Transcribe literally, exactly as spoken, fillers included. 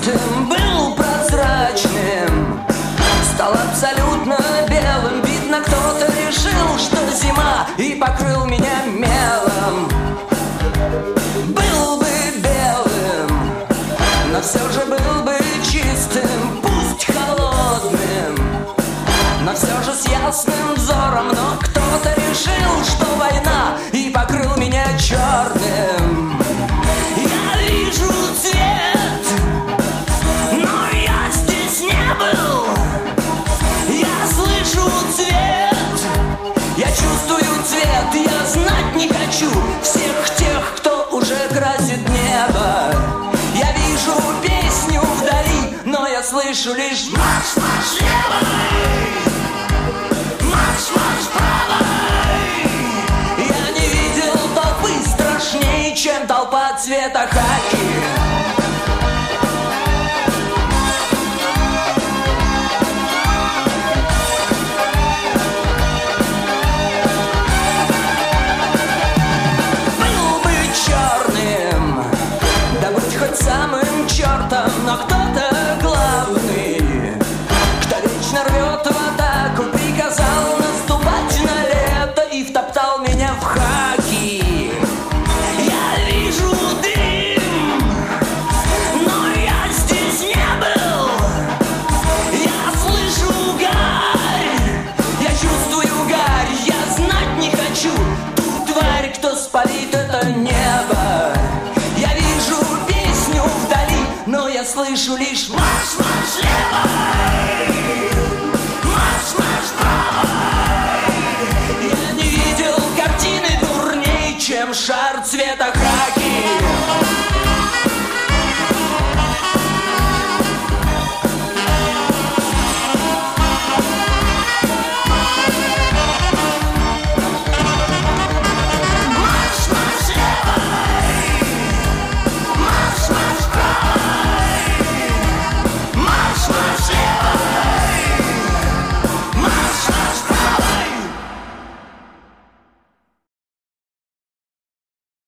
чистым, был прозрачным, стал абсолютно белым. Видно, кто-то решил, что зима, и покрыл меня мелом. Был бы белым, но все же был бы чистым, пусть холодным, но все же с ясным взором. Но кто-то решил, что война, и покрыл меня черным. Я вижу цвет, но я здесь не был. Я слышу цвет, я чувствую цвет. Я знать не хочу всех тех, кто уже красит небо. Я вижу песню вдали, но я слышу лишь марш, марш левой, марш, марш правой. Я не видел толпы страшнее, чем толпа цвета хаки. Самым чертом, но кто-то главный, кто вечно рвет в атаку, приказал наступать на лето и втоптал меня в хаки. Я вижу дым, но я здесь не был. Я слышу гарь, я чувствую гарь. Я знать не хочу ту тварь, кто спалит это небо. Я вижу песню вдали, но я слышу лишь марш, марш левой, марш, марш правой. Я не видел картины дурней, чем шар цвета хаки.